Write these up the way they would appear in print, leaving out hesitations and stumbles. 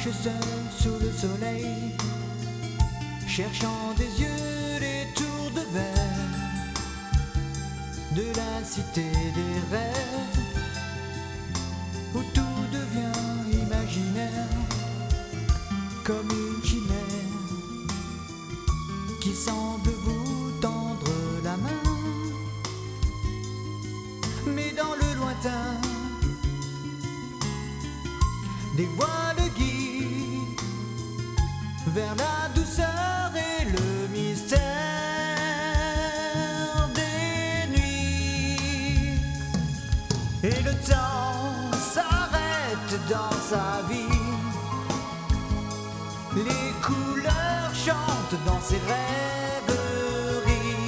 marche seul sous le soleil, cherchant des yeux les tours de verre de la cité des rêves, où tout devient imaginaire, comme une chimère qui semble vous tendre la main. Mais dans le lointain, des voix le guident vers la douceur et le mystère des nuits. Et le temps s'arrête dans sa vie, les couleurs chantent dans ses rêveries.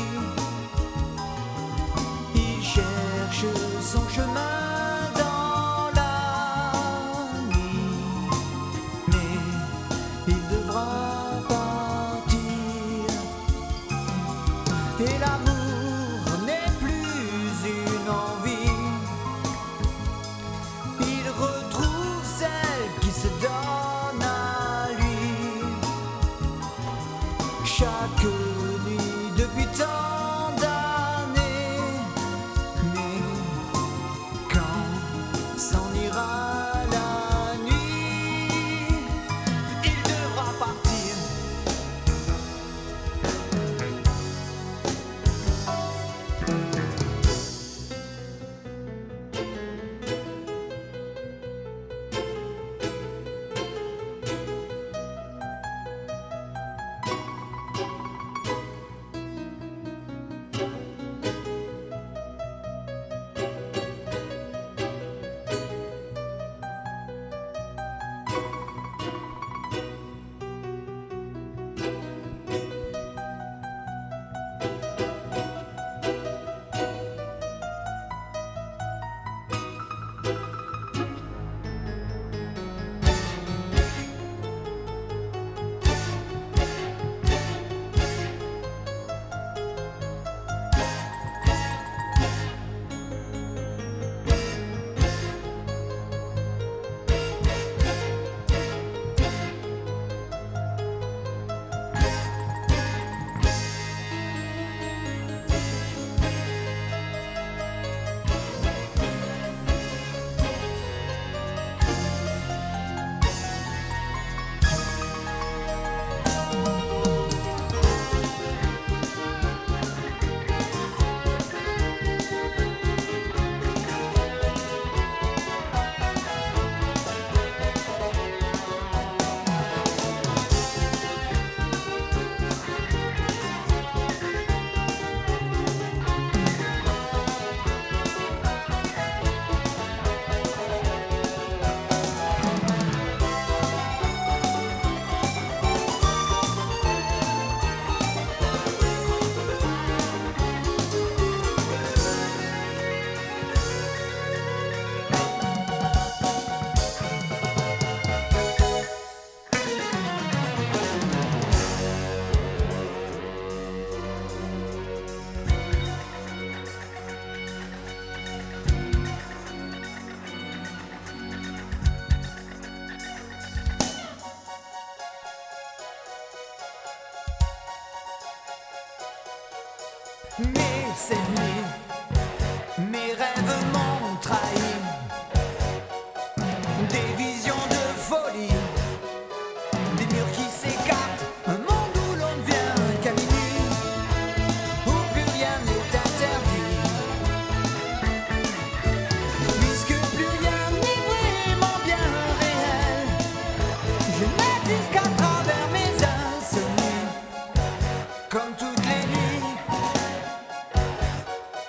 Il cherche son chemin dans la nuit, mais il devra partir. Et l'amour n'est plus une envie, il retrouve celle qui se donne à lui. Chaque nuit depuis tant d'années, mais quand s'en ira la nuit, il devra partir. Mais cette nuit, mes rêves m'ont trahi, des visions de folie, des murs qui s'écartent, un monde où l'on ne vient qu'à minuit, où plus rien n'est interdit, puisque plus rien n'est vraiment bien réel. Je m'attise qu'à travers mes insomnies, comme toutes les nuits.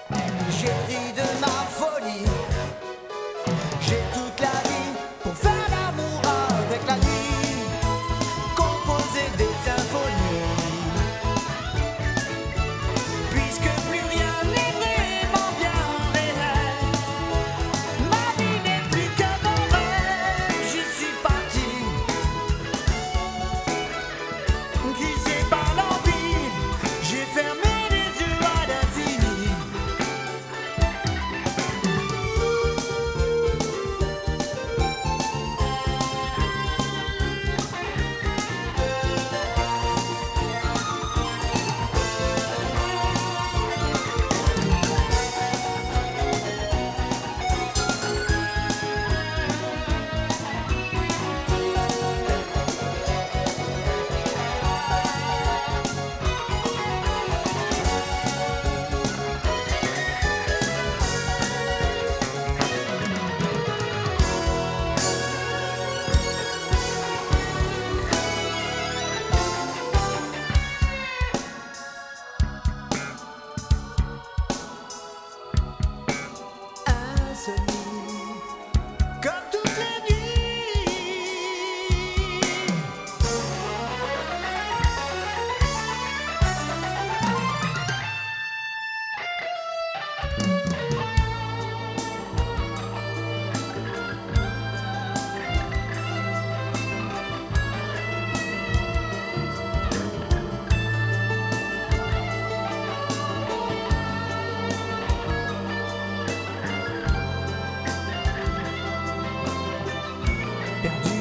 perdu.